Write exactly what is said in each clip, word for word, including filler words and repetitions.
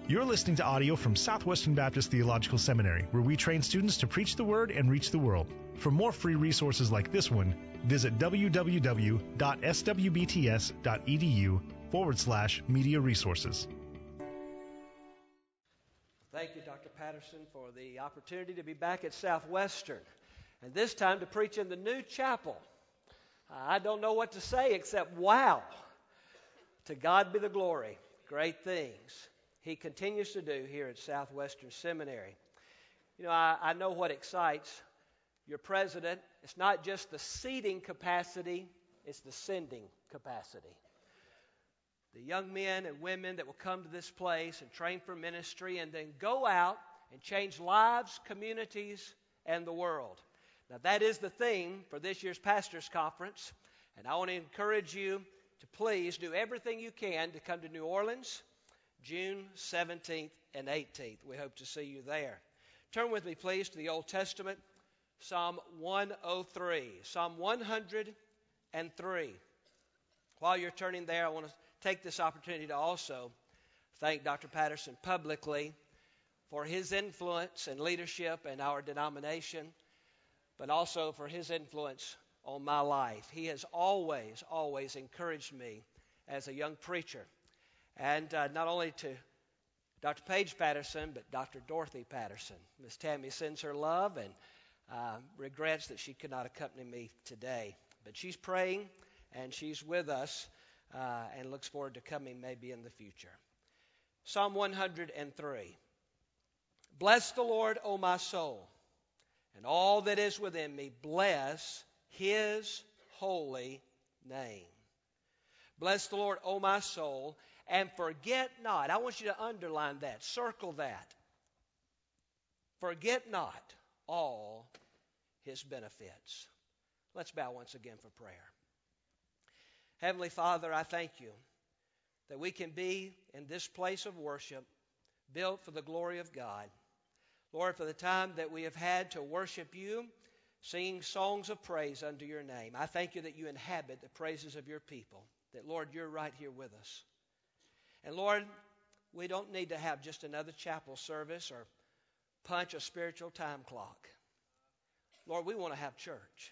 You're listening to audio from Southwestern Baptist Theological Seminary, where we train students to preach the Word and reach the world. For more free resources like this one, visit www.swbts.edu forward slash media resources. Thank you, Doctor Patterson, for the opportunity to be back at Southwestern, and this time to preach in the new chapel. I don't know what to say except wow. To God be the glory. Great things He continues to do here at Southwestern Seminary. You know, I, I know what excites your president. It's not just the seating capacity, it's the sending capacity. The young men and women that will come to this place and train for ministry and then go out and change lives, communities, and the world. Now, that is the theme for this year's Pastors Conference, and I want to encourage you to please do everything you can to come to New Orleans, June seventeenth and eighteenth. We hope to see you there. Turn with me, please, to the Old Testament, Psalm one oh three. Psalm one hundred three. While you're turning there, I want to take this opportunity to also thank Doctor Patterson publicly for his influence and leadership in our denomination, but also for his influence on my life. He has always, always encouraged me as a young preacher. And uh, not only to Doctor Paige Patterson, but Doctor Dorothy Patterson. Miss Tammy sends her love and uh, regrets that she could not accompany me today. But she's praying and she's with us uh, and looks forward to coming maybe in the future. Psalm one hundred three. Bless the Lord, O my soul, and all that is within me. Bless His holy name. Bless the Lord, O my soul, and forget not. I want you to underline that, circle that. Forget not all His benefits. Let's bow once again for prayer. Heavenly Father, I thank you that we can be in this place of worship built for the glory of God. Lord, for the time that we have had to worship you, singing songs of praise unto your name, I thank you that you inhabit the praises of your people, that, Lord, you're right here with us. And, Lord, we don't need to have just another chapel service or punch a spiritual time clock. Lord, we want to have church.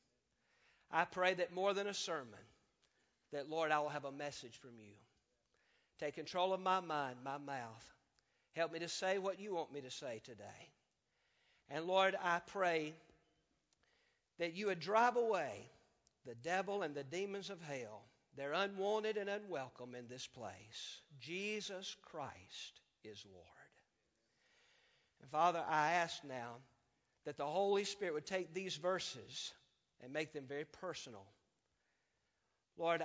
I pray that more than a sermon, that, Lord, I will have a message from you. Take control of my mind, my mouth. Help me to say what you want me to say today. And, Lord, I pray that you would drive away the devil and the demons of hell. They're unwanted and unwelcome in this place. Jesus Christ is Lord. And Father, I ask now that the Holy Spirit would take these verses and make them very personal. Lord,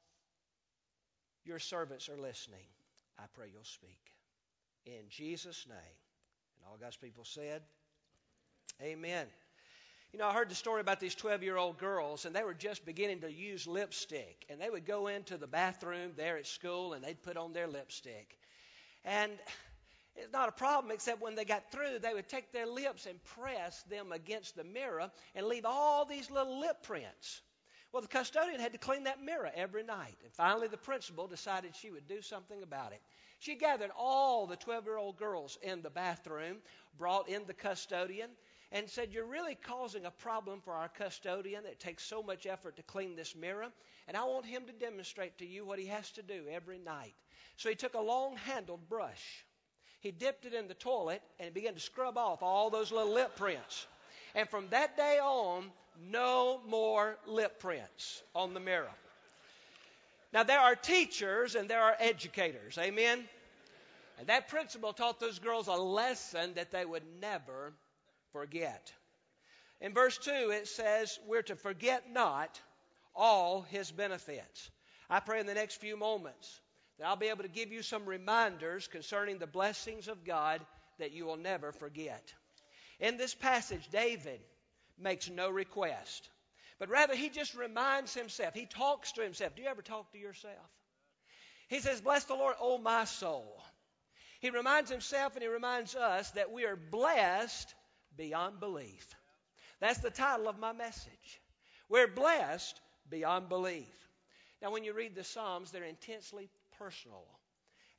your servants are listening. I pray you'll speak. In Jesus' name. And all God's people said, amen. You know, I heard the story about these twelve-year-old girls, and they were just beginning to use lipstick. And they would go into the bathroom there at school, and they'd put on their lipstick. And it's not a problem, except when they got through, they would take their lips and press them against the mirror and leave all these little lip prints. Well, the custodian had to clean that mirror every night. And finally, the principal decided she would do something about it. She gathered all the twelve-year-old girls in the bathroom, brought in the custodian, and said, you're really causing a problem for our custodian. It takes so much effort to clean this mirror, and I want him to demonstrate to you what he has to do every night. So he took a long-handled brush. He dipped it in the toilet, and he began to scrub off all those little lip prints. And from that day on, no more lip prints on the mirror. Now, there are teachers and there are educators, amen? And that principal taught those girls a lesson that they would never forget. In verse two, it says, we're to forget not all His benefits. I pray in the next few moments that I'll be able to give you some reminders concerning the blessings of God that you will never forget. In this passage, David makes no request, but rather he just reminds himself. He talks to himself. Do you ever talk to yourself? He says, bless the Lord, O my soul. He reminds himself and he reminds us that we are blessed beyond belief. That's the title of my message. We're blessed beyond belief. Now, when you read the Psalms, they're intensely personal.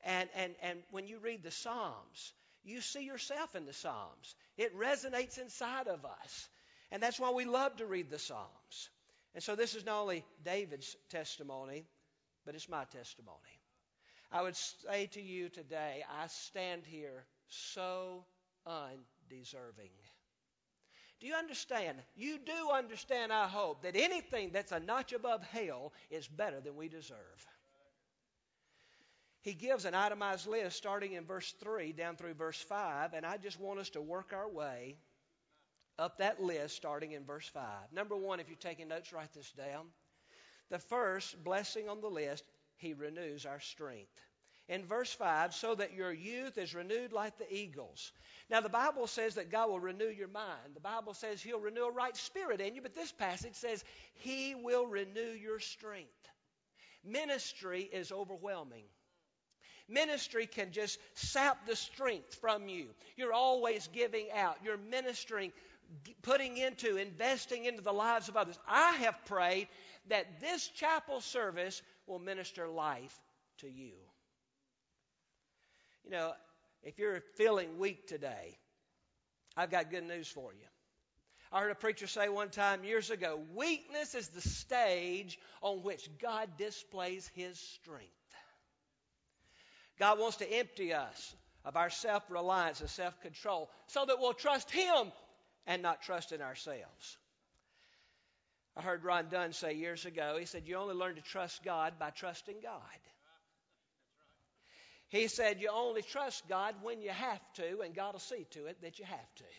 And, and, and when you read the Psalms, you see yourself in the Psalms. It resonates inside of us. And that's why we love to read the Psalms. And so this is not only David's testimony, but it's my testimony. I would say to you today, I stand here so undeserving. Do you understand? You do understand, I hope, that anything that's a notch above hell is better than we deserve. He gives an itemized list starting in verse three down through verse five, and I just want us to work our way up that list starting in verse five. Number one, if you're taking notes, write this down. The first blessing on the list, He renews our strength. In verse five, so that your youth is renewed like the eagles. Now, the Bible says that God will renew your mind. The Bible says He'll renew a right spirit in you, but this passage says He will renew your strength. Ministry is overwhelming. Ministry can just sap the strength from you. You're always giving out. You're ministering, putting into, investing into the lives of others. I have prayed that this chapel service will minister life to you. You know, if you're feeling weak today, I've got good news for you. I heard a preacher say one time years ago, weakness is the stage on which God displays His strength. God wants to empty us of our self-reliance and self-control so that we'll trust Him and not trust in ourselves. I heard Ron Dunn say years ago, he said, you only learn to trust God by trusting God. He said, you only trust God when you have to, and God will see to it that you have to.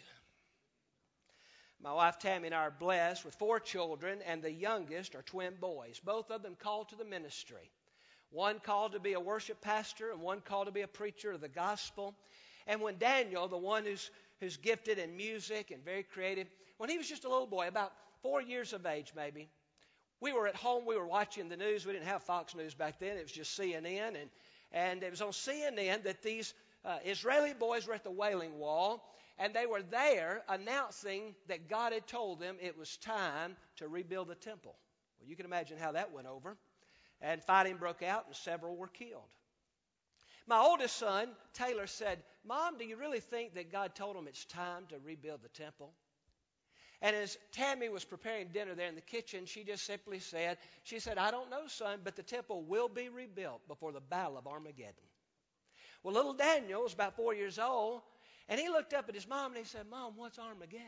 My wife Tammy and I are blessed with four children, and the youngest are twin boys, both of them called to the ministry. One called to be a worship pastor and one called to be a preacher of the gospel. And when Daniel, the one who's, who's gifted in music and very creative, when he was just a little boy, about four years of age maybe, we were at home, we were watching the news. We didn't have Fox News back then. It was just C N N. And, and it was on C N N that these uh, Israeli boys were at the Wailing Wall, and they were there announcing that God had told them it was time to rebuild the temple. Well, you can imagine how that went over. And fighting broke out, and several were killed. My oldest son, Taylor, said, Mom, do you really think that God told him it's time to rebuild the temple? And as Tammy was preparing dinner there in the kitchen, she just simply said, she said, I don't know, son, but the temple will be rebuilt before the Battle of Armageddon. Well, little Daniel was about four years old, and he looked up at his mom and he said, Mom, what's Armageddon?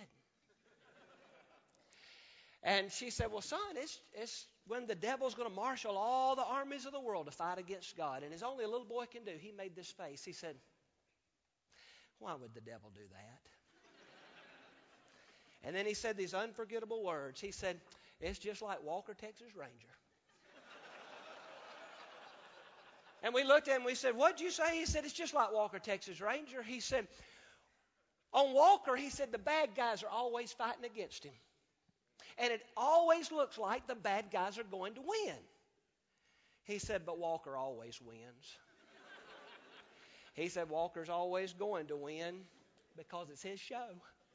And she said, well, son, it's, it's when the devil's going to marshal all the armies of the world to fight against God. And as only a little boy can do, he made this face. He said, why would the devil do that? And then he said these unforgettable words. He said, it's just like Walker, Texas Ranger. And we looked at him and we said, what'd you say? He said, it's just like Walker, Texas Ranger. He said, on Walker, he said, the bad guys are always fighting against him. And it always looks like the bad guys are going to win. He said, but Walker always wins. He said, Walker's always going to win because it's his show.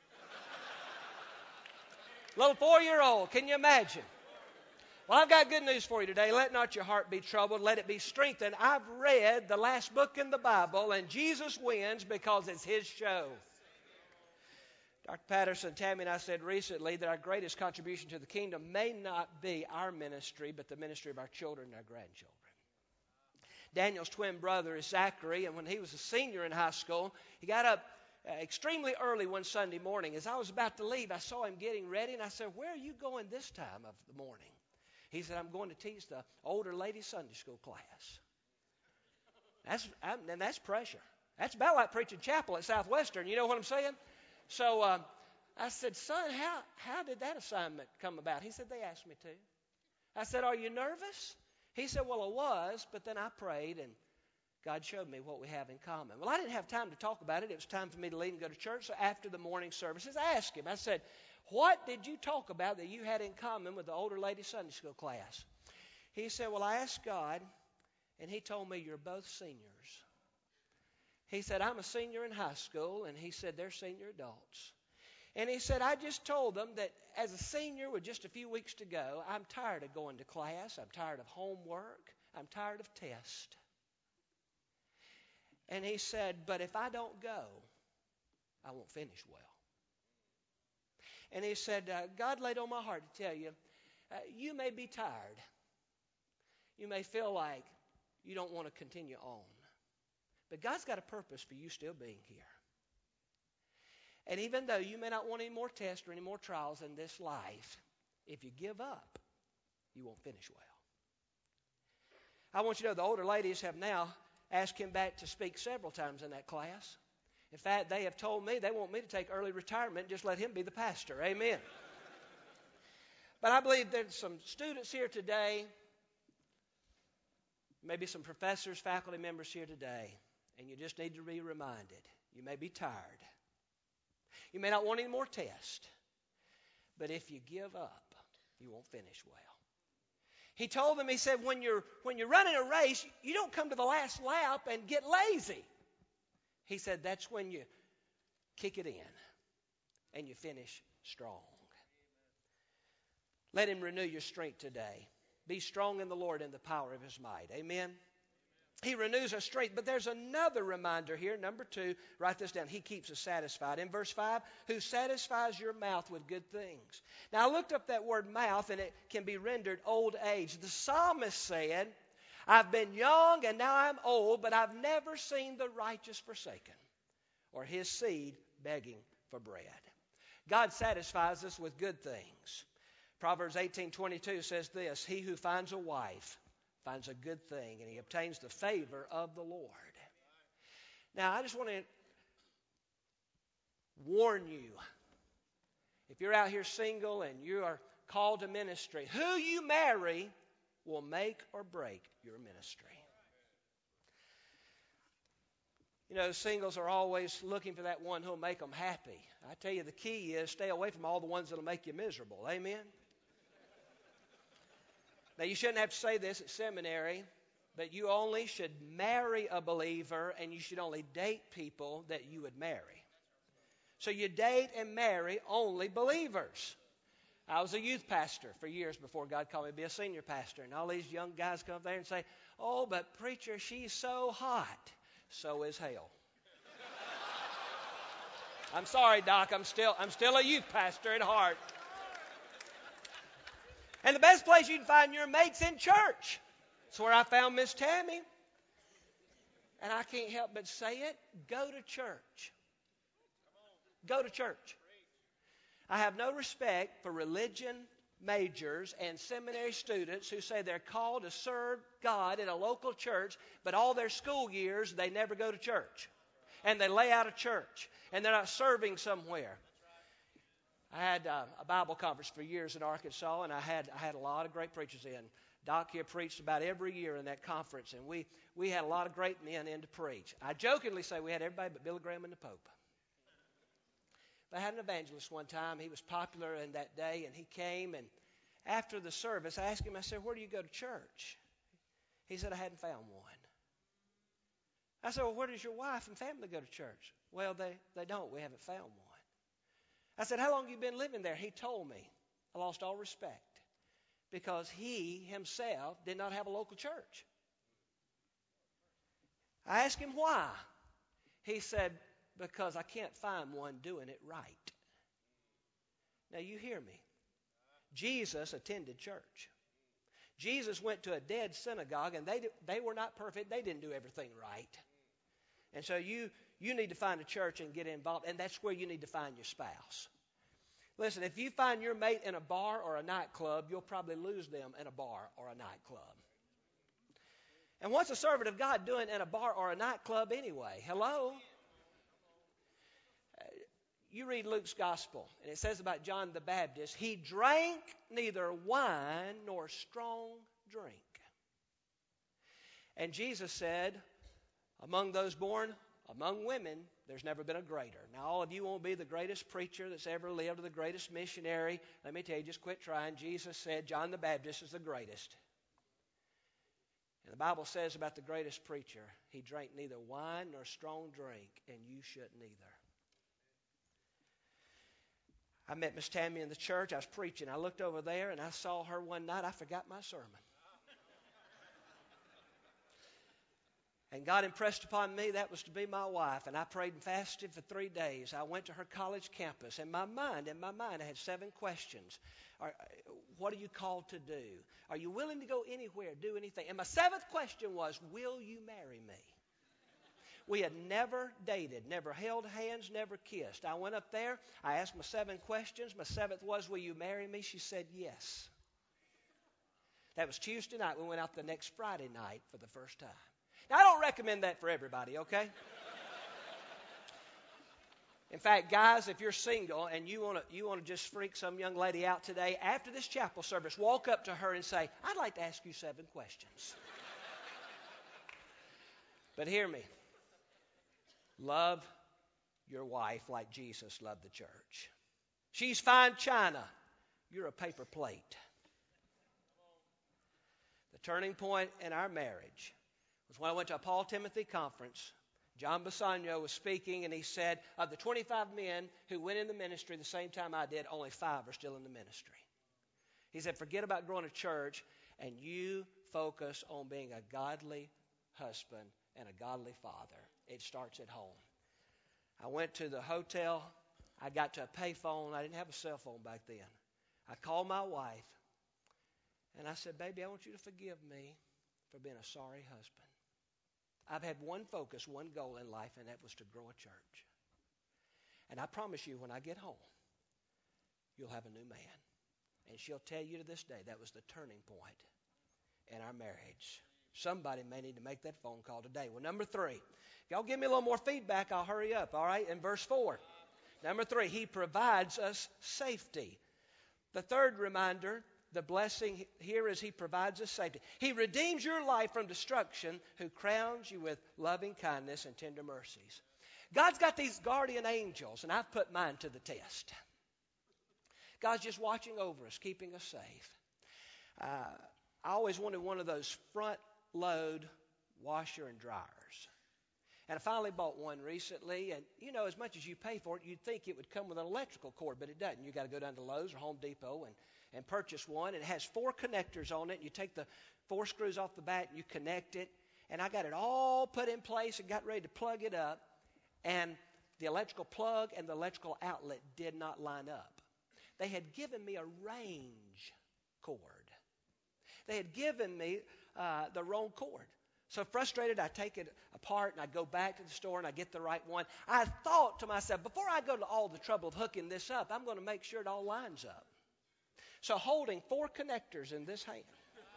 Little four-year-old, can you imagine? Well, I've got good news for you today. Let not your heart be troubled. Let it be strengthened. I've read the last book in the Bible, and Jesus wins because it's His show. Doctor Patterson, Tammy, and I said recently that our greatest contribution to the kingdom may not be our ministry, but the ministry of our children and our grandchildren. Daniel's twin brother is Zachary, and when he was a senior in high school, he got up uh, extremely early one Sunday morning. As I was about to leave, I saw him getting ready, and I said, where are you going this time of the morning? He said, I'm going to teach the older lady Sunday school class. That's, I'm, and that's pressure. That's about like preaching chapel at Southwestern. You know what I'm saying? So uh, I said, son, how, how did that assignment come about? He said, they asked me to. I said, are you nervous? He said, well, I was, but then I prayed, and God showed me what we have in common. Well, I didn't have time to talk about it. It was time for me to leave and go to church. So after the morning services, I asked him, I said, what did you talk about that you had in common with the older lady Sunday school class? He said, well, I asked God, and He told me you're both seniors. He said, I'm a senior in high school, and he said, they're senior adults. And he said, I just told them that as a senior with just a few weeks to go, I'm tired of going to class. I'm tired of homework. I'm tired of tests. And he said, but if I don't go, I won't finish well. And he said, uh, God laid on my heart to tell you, uh, you may be tired. You may feel like you don't want to continue on. But God's got a purpose for you still being here. And even though you may not want any more tests or any more trials in this life, if you give up, you won't finish well. I want you to know the older ladies have now asked him back to speak several times in that class. In fact, they have told me they want me to take early retirement and just let him be the pastor. Amen. But I believe there's some students here today, maybe some professors, faculty members here today, and you just need to be reminded. You may be tired. You may not want any more tests. But if you give up, you won't finish well. He told them, he said, when you're, when you're running a race, you don't come to the last lap and get lazy. He said that's when you kick it in and you finish strong. Let him renew your strength today. Be strong in the Lord and the power of his might. Amen. He renews our strength. But there's another reminder here. Number two, write this down. He keeps us satisfied. In verse five, who satisfies your mouth with good things. Now I looked up that word mouth, and it can be rendered old age. The psalmist said, I've been young and now I'm old, but I've never seen the righteous forsaken or his seed begging for bread. God satisfies us with good things. Proverbs eighteen twenty-two says this, he who finds a wife finds a good thing, and he obtains the favor of the Lord. Now, I just want to warn you, if you're out here single and you are called to ministry, who you marry will make or break your ministry. You know, singles are always looking for that one who'll make them happy. I tell you, the key is stay away from all the ones that'll make you miserable. Amen? Now, you shouldn't have to say this at seminary, but you only should marry a believer, and you should only date people that you would marry. So you date and marry only believers. I was a youth pastor for years before God called me to be a senior pastor, and all these young guys come up there and say, oh, but preacher, she's so hot. So is hell. I'm sorry, Doc, I'm still, I'm still a youth pastor at heart. And the best place you can find your mate's in church. That's where I found Miss Tammy. And I can't help but say it. Go to church. Go to church. I have no respect for religion majors and seminary students who say they're called to serve God in a local church, but all their school years they never go to church. And they lay out of church. And they're not serving somewhere. I had uh, a Bible conference for years in Arkansas, and I had I had a lot of great preachers in. Doc here preached about every year in that conference, and we, we had a lot of great men in to preach. I jokingly say we had everybody but Billy Graham and the Pope. But I had an evangelist one time. He was popular in that day, and he came, and after the service, I asked him, I said, where do you go to church? He said, I hadn't found one. I said, well, where does your wife and family go to church? Well, they, they don't. We haven't found one. I said, how long have you been living there? He told me. I lost all respect because he himself did not have a local church. I asked him why. He said, because I can't find one doing it right. Now you hear me. Jesus attended church. Jesus went to a dead synagogue, and they, they were not perfect. They didn't do everything right. And so you... You need to find a church and get involved, and that's where you need to find your spouse. Listen, if you find your mate in a bar or a nightclub, you'll probably lose them in a bar or a nightclub. And what's a servant of God doing in a bar or a nightclub anyway? Hello? Uh, you read Luke's gospel, and it says about John the Baptist, he drank neither wine nor strong drink. And Jesus said, among those born among women, there's never been a greater. Now, all of you won't be the greatest preacher that's ever lived or the greatest missionary. Let me tell you, just quit trying. Jesus said John the Baptist is the greatest. And the Bible says about the greatest preacher, he drank neither wine nor strong drink, and you shouldn't either. I met Miss Tammy in the church. I was preaching. I looked over there, and I saw her one night. I forgot my sermon. And God impressed upon me that was to be my wife. And I prayed and fasted for three days. I went to her college campus. In my mind, in my mind, I had seven questions. Are, what are you called to do? Are you willing to go anywhere, do anything? And my seventh question was, will you marry me? We had never dated, never held hands, never kissed. I went up there. I asked my seven questions. My seventh was, will you marry me? She said yes. That was Tuesday night. We went out the next Friday night for the first time. Now, I don't recommend that for everybody, okay? In fact, guys, if you're single and you want to you want to just freak some young lady out today, after this chapel service, walk up to her and say, I'd like to ask you seven questions. But hear me. Love your wife like Jesus loved the church. She's fine china. You're a paper plate. The turning point in our marriage was when I went to a Paul Timothy conference. John Bassanio was speaking, and he said, of the twenty-five men who went in the ministry the same time I did, only five are still in the ministry. He said, forget about growing a church, and you focus on being a godly husband and a godly father. It starts at home. I went to the hotel. I got to a payphone. I didn't have a cell phone back then. I called my wife, and I said, baby, I want you to forgive me for being a sorry husband. I've had one focus, one goal in life, and that was to grow a church. And I promise you, when I get home, you'll have a new man. And she'll tell you to this day that was the turning point in our marriage. Somebody may need to make that phone call today. Well, number three, if y'all give me a little more feedback, I'll hurry up, all right? In verse four. Number three, he provides us safety. The third reminder, the blessing here is he provides us safety. He redeems your life from destruction, who crowns you with loving kindness and tender mercies. God's got these guardian angels, and I've put mine to the test. God's just watching over us, keeping us safe. Uh, I always wanted one of those front load washer and dryers. And I finally bought one recently, and you know, as much as you pay for it, you'd think it would come with an electrical cord, but it doesn't. You got to go down to Lowe's or Home Depot and, and purchase one. It has four connectors on it. You take the four screws off the back and you connect it. And I got it all put in place and got ready to plug it up, and the electrical plug and the electrical outlet did not line up. They had given me a range cord. They had given me uh, the wrong cord. So frustrated, I take it apart and I go back to the store and I get the right one. I thought to myself, before I go to all the trouble of hooking this up, I'm going to make sure it all lines up. So holding four connectors in this hand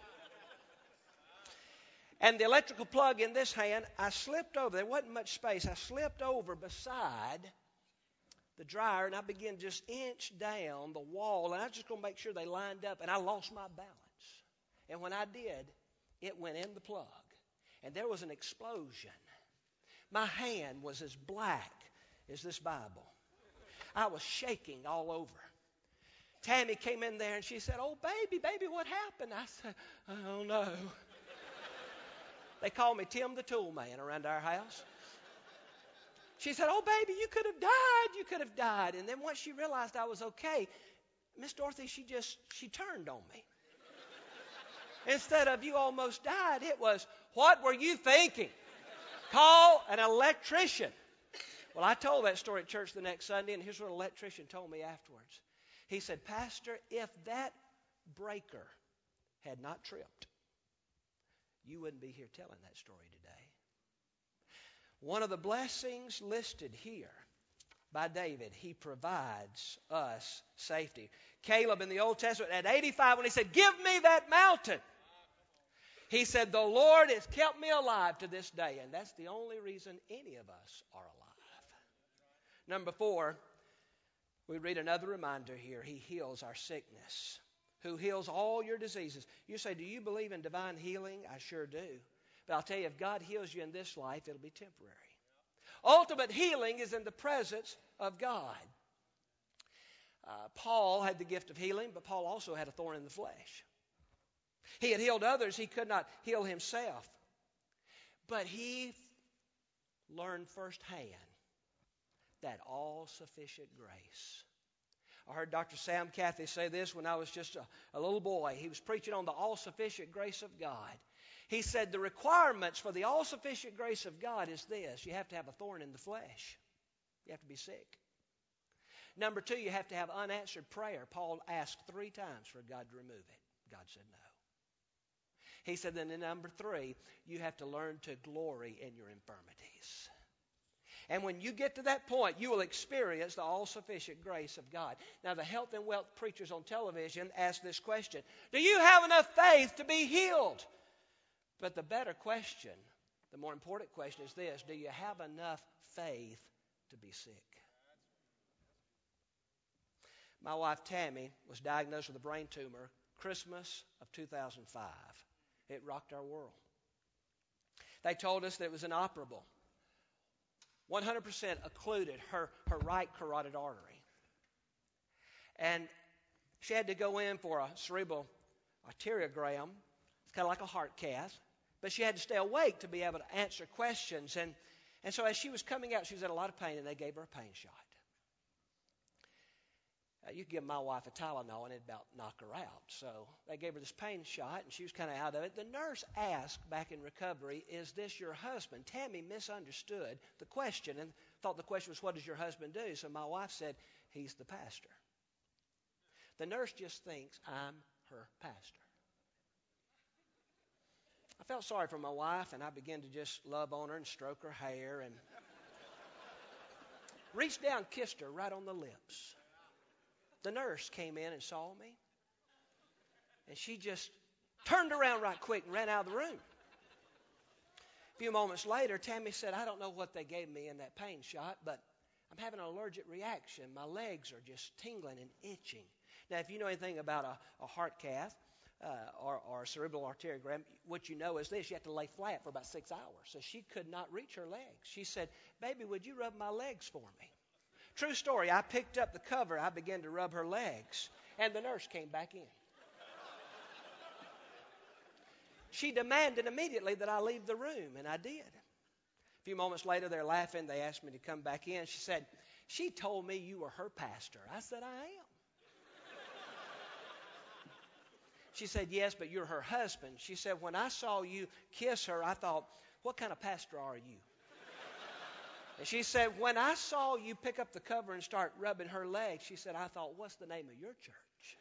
and the electrical plug in this hand, I slipped over. There wasn't much space. I slipped over beside the dryer and I began to just inch down the wall, and I was just going to make sure they lined up, and I lost my balance. And when I did, it went in the plug. And there was an explosion. My hand was as black as this Bible. I was shaking all over. Tammy came in there and she said, oh, baby, baby, what happened? I said, I don't know. They call me Tim the Tool Man around our house. She said, oh, baby, you could have died. You could have died. And then once she realized I was okay, Miss Dorothy, she just, she turned on me. Instead of you almost died, it was, what were you thinking? Call an electrician. Well, I told that story at church the next Sunday, and here's what an electrician told me afterwards. He said, Pastor, if that breaker had not tripped, you wouldn't be here telling that story today. One of the blessings listed here by David, he provides us safety. Caleb in the Old Testament at eighty-five, when he said, give me that mountain, he said, the Lord has kept me alive to this day, and that's the only reason any of us are alive. Number four, we read another reminder here. He heals our sickness. Who heals all your diseases. You say, do you believe in divine healing? I sure do. But I'll tell you, if God heals you in this life, it'll be temporary. Ultimate healing is in the presence of God. Uh, Paul had the gift of healing, but Paul also had a thorn in the flesh. He had healed others. He could not heal himself. But he learned firsthand that all-sufficient grace. I heard Doctor Sam Cathy say this when I was just a, a little boy. He was preaching on the all-sufficient grace of God. He said the requirements for the all-sufficient grace of God is this. You have to have a thorn in the flesh. You have to be sick. Number two, you have to have unanswered prayer. Paul asked three times for God to remove it. God said no. He said then in number three, you have to learn to glory in your infirmities. And when you get to that point, you will experience the all-sufficient grace of God. Now, the health and wealth preachers on television ask this question: do you have enough faith to be healed? But the better question, the more important question is this: do you have enough faith to be sick? My wife Tammy was diagnosed with a brain tumor Christmas of two thousand five. It rocked our world. They told us that it was inoperable. one hundred percent occluded her, her right carotid artery. And she had to go in for a cerebral arteriogram. It's kind of like a heart cath. But she had to stay awake to be able to answer questions. And, and so as she was coming out, she was in a lot of pain, and they gave her a pain shot. Uh, you could give my wife a Tylenol, and it'd about knock her out. So they gave her this pain shot, and she was kind of out of it. The nurse asked back in recovery, is this your husband? Tammy misunderstood the question and thought the question was, what does your husband do? So my wife said, he's the pastor. The nurse just thinks I'm her pastor. I felt sorry for my wife, and I began to just love on her and stroke her hair and reached down and kissed her right on the lips. The nurse came in and saw me, and she just turned around right quick and ran out of the room. A few moments later, Tammy said, I don't know what they gave me in that pain shot, but I'm having an allergic reaction. My legs are just tingling and itching. Now, if you know anything about a, a heart cath uh, or, or a cerebral arteriogram, what you know is this: you have to lay flat for about six hours. So she could not reach her legs. She said, baby, would you rub my legs for me? True story. I picked up the cover. I began to rub her legs, and the nurse came back in. She demanded immediately that I leave the room, and I did. A few moments later, they're laughing. They asked me to come back in. She said, she told me you were her pastor. I said, I am. She said, yes, but you're her husband. She said, when I saw you kiss her, I thought, what kind of pastor are you? And she said, when I saw you pick up the cover and start rubbing her legs, she said, I thought, what's the name of your church?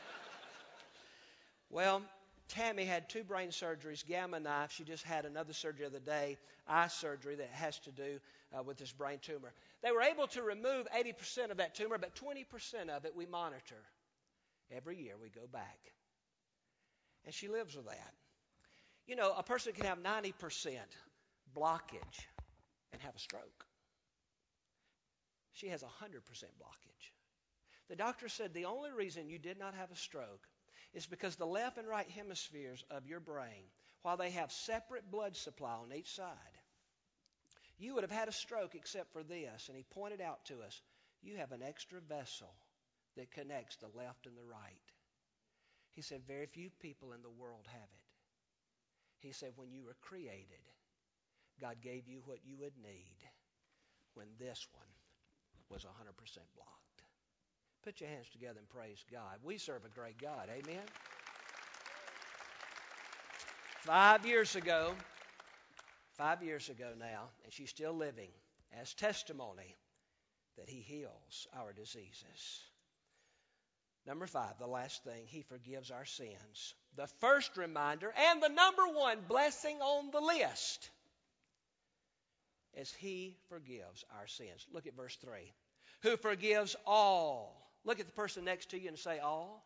Well, Tammy had two brain surgeries, gamma knife. She just had another surgery the other day, eye surgery that has to do uh, with this brain tumor. They were able to remove eighty percent of that tumor, but twenty percent of it we monitor. Every year we go back. And she lives with that. You know, a person can have ninety percent blockage and have a stroke. She has one hundred percent blockage. The doctor said the only reason you did not have a stroke is because the left and right hemispheres of your brain, while they have separate blood supply on each side, you would have had a stroke except for this. And he pointed out to us, you have an extra vessel that connects the left and the right. He said, very few people in the world have it. He said, when you were created, God gave you what you would need when this one was one hundred percent blocked. Put your hands together and praise God. We serve a great God. Amen? Five years ago, five years ago now, and she's still living as testimony that He heals our diseases. Number five, the last thing, He forgives our sins. The first reminder and the number one blessing on the list is He forgives our sins. Look at verse three. Who forgives all. Look at the person next to you and say all.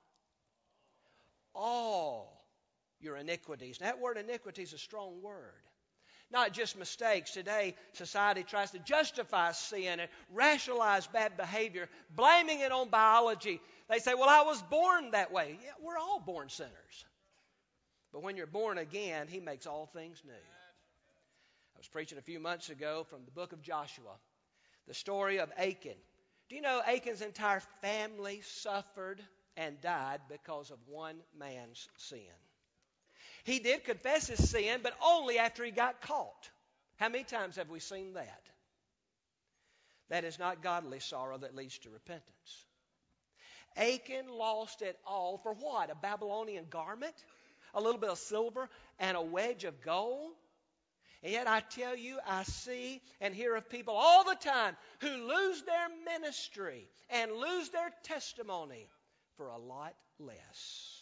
All your iniquities. Now, that word iniquity is a strong word. Not just mistakes. Today, society tries to justify sin and rationalize bad behavior, blaming it on biology. They say, well, I was born that way. Yeah, we're all born sinners. But when you're born again, He makes all things new. I was preaching a few months ago from the book of Joshua, the story of Achan. Do you know Achan's entire family suffered and died because of one man's sin? He did confess his sin, but only after he got caught. How many times have we seen that? That is not godly sorrow that leads to repentance. Achan lost it all for what? A Babylonian garment? a little bit of silver and a wedge of gold. And yet I tell you, I see and hear of people all the time who lose their ministry and lose their testimony for a lot less.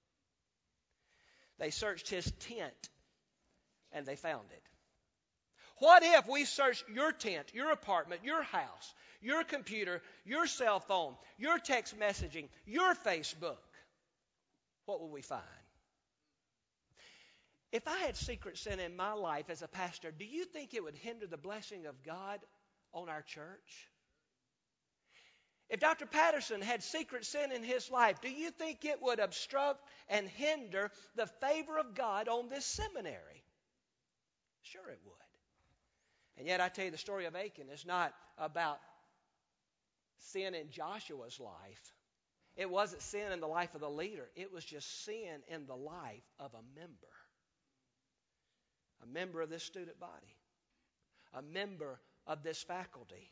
They searched his tent and they found it. What if we searched your tent, your apartment, your house, your computer, your cell phone, your text messaging, your Facebook? What will we find? If I had secret sin in my life as a pastor, do you think it would hinder the blessing of God on our church? If Doctor Patterson had secret sin in his life, do you think it would obstruct and hinder the favor of God on this seminary? Sure it would. And yet I tell you, the story of Achan is not about sin in Joshua's life. It wasn't sin in the life of the leader. It was just sin in the life of a member. A member of this student body. A member of this faculty.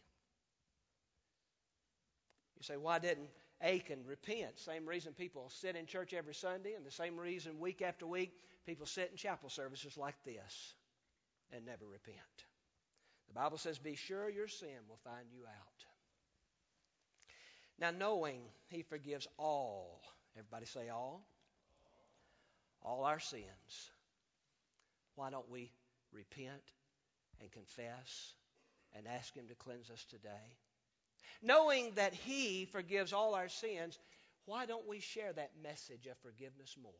You say, why didn't Achan repent? Same reason people sit in church every Sunday, and the same reason week after week people sit in chapel services like this and never repent. The Bible says, be sure your sin will find you out. Now, knowing he forgives all, everybody say all, all our sins, why don't we repent and confess and ask him to cleanse us today? Knowing that he forgives all our sins, why don't we share that message of forgiveness more?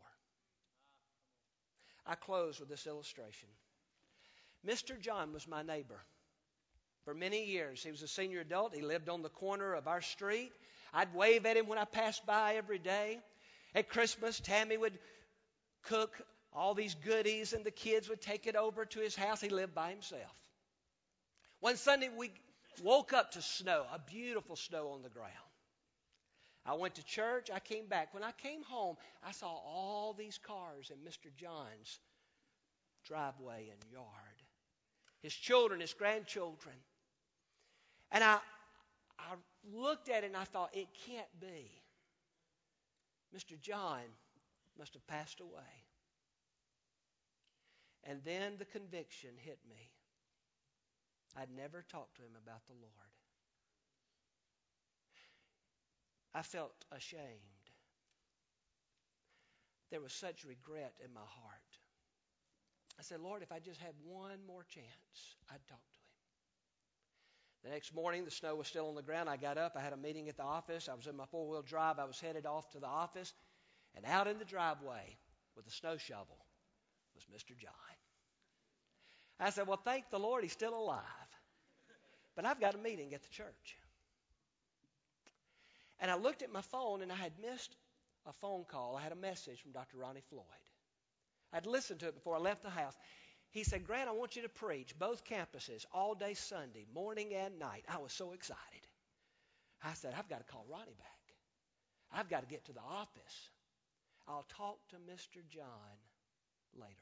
I close with this illustration. Mister John was my neighbor. For many years, he was a senior adult. He lived on the corner of our street. I'd wave at him when I passed by every day. At Christmas, Tammy would cook all these goodies, and the kids would take it over to his house. He lived by himself. One Sunday, we woke up to snow, a beautiful snow on the ground. I went to church. I came back. When I came home, I saw all these cars in Mister John's driveway and yard. His children, his grandchildren. And I, I looked at it and I thought, it can't be. Mister John must have passed away. And then the conviction hit me. I'd never talked to him about the Lord. I felt ashamed. There was such regret in my heart. I said, Lord, if I just had one more chance, I'd talk to him. The next morning, the snow was still on the ground. I got up. I had a meeting at the office. I was in my four-wheel drive. I was headed off to the office. And out in the driveway with a snow shovel was Mister John. I said, well, thank the Lord he's still alive. But I've got a meeting at the church. And I looked at my phone, and I had missed a phone call. I had a message from Doctor Ronnie Floyd. I'd listened to it before I left the house. He said, Grant, I want you to preach both campuses all day Sunday, morning and night. I was so excited. I said, I've got to call Ronnie back. I've got to get to the office. I'll talk to Mister John later.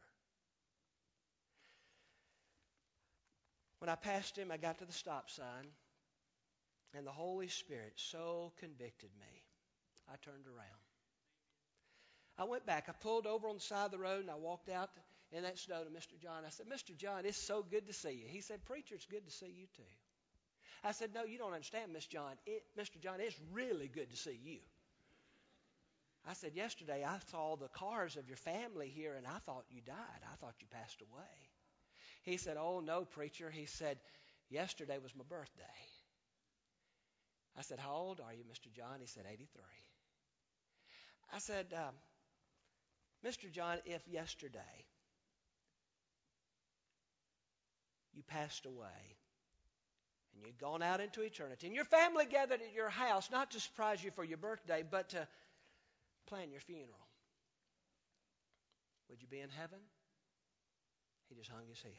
When I passed him, I got to the stop sign, and the Holy Spirit so convicted me, I turned around. I went back. I pulled over on the side of the road, and I walked out in that snow to Mister John. I said, Mister John, it's so good to see you. He said, Preacher, it's good to see you too. I said, no, you don't understand, Miss John. It, Mister John, it's really good to see you. I said, yesterday I saw the cars of your family here, and I thought you died. I thought you passed away. He said, oh, no, preacher. He said, yesterday was my birthday. I said, how old are you, Mister John? He said, eighty-three. I said, um, Mister John, if yesterday you passed away and you'd gone out into eternity and your family gathered at your house, not to surprise you for your birthday, but to plan your funeral, would you be in heaven? He just hung his head.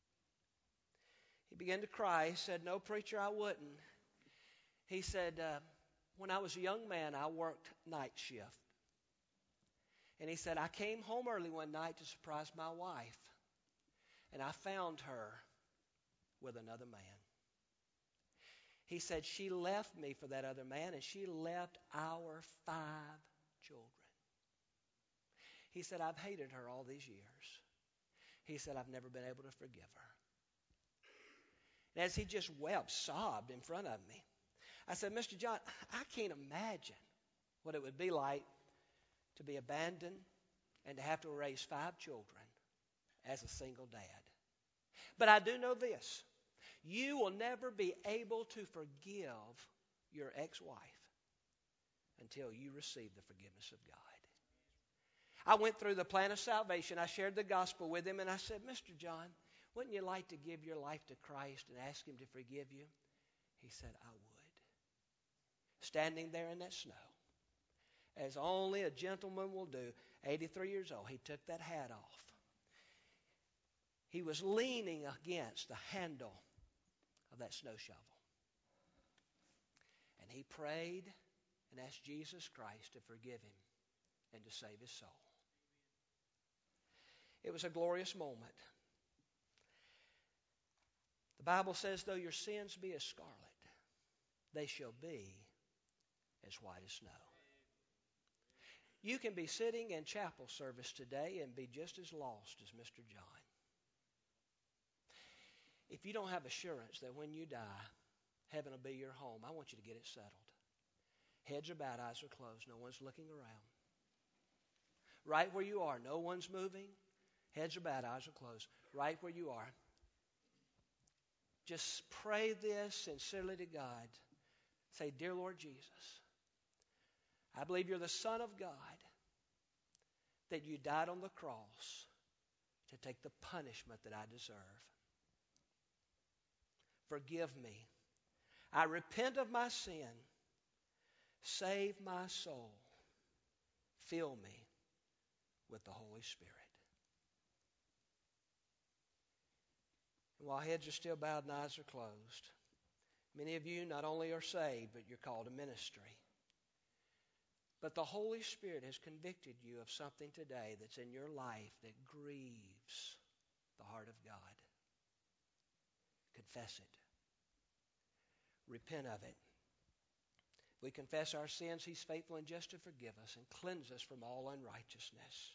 He began to cry. He said, no, preacher, I wouldn't. He said, uh, when I was a young man, I worked night shift. And he said, I came home early one night to surprise my wife. And I found her with another man. He said, she left me for that other man, and she left our five children. He said, I've hated her all these years. He said, I've never been able to forgive her. And as he just wept, sobbed in front of me, I said, Mister John, I can't imagine what it would be like to be abandoned and to have to raise five children as a single dad. But I do know this. You will never be able to forgive your ex-wife until you receive the forgiveness of God. I went through the plan of salvation. I shared the gospel with him, and I said, Mister John, wouldn't you like to give your life to Christ and ask him to forgive you? He said, I would. Standing there in that snow, as only a gentleman will do, eighty-three years old, he took that hat off. He was leaning against the handle of that snow shovel. And he prayed and asked Jesus Christ to forgive him and to save his soul. It was a glorious moment. The Bible says, though your sins be as scarlet, they shall be as white as snow. You can be sitting in chapel service today and be just as lost as Mister John. If you don't have assurance that when you die, heaven will be your home, I want you to get it settled. Heads are bowed, eyes are closed. No one's looking around. Right where you are, no one's moving. Heads are bowed, eyes are closed. Right where you are. Just pray this sincerely to God. Say, Dear Lord Jesus, I believe you're the Son of God, that you died on the cross to take the punishment that I deserve. Forgive me. I repent of my sin. Save my soul. Fill me with the Holy Spirit. And while heads are still bowed and eyes are closed, many of you not only are saved, but you're called to ministry. But the Holy Spirit has convicted you of something today that's in your life that grieves the heart of God. Confess it. Repent of it. If we confess our sins, He's faithful and just to forgive us and cleanse us from all unrighteousness.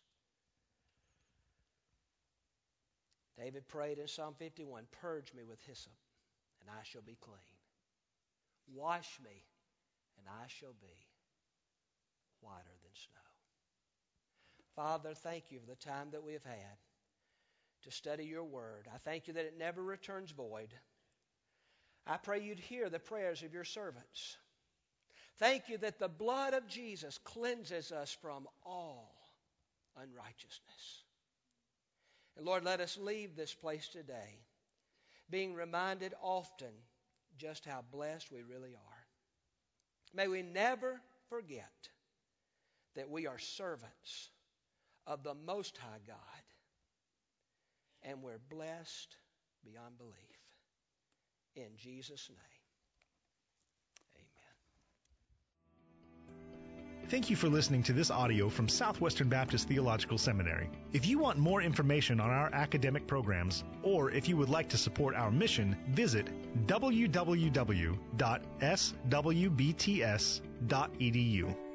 David prayed in Psalm fifty-one, purge me with hyssop, and I shall be clean. Wash me, and I shall be whiter than snow. Father, thank you for the time that we have had to study your word. I thank you that it never returns void. I pray you'd hear the prayers of your servants. Thank you that the blood of Jesus cleanses us from all unrighteousness. And Lord, let us leave this place today being reminded often just how blessed we really are. May we never forget that we are servants of the Most High God, and we're blessed beyond belief. In Jesus' name, amen. Thank you for listening to this audio from Southwestern Baptist Theological Seminary. If you want more information on our academic programs, or if you would like to support our mission, visit w w w dot s w b t s dot e d u.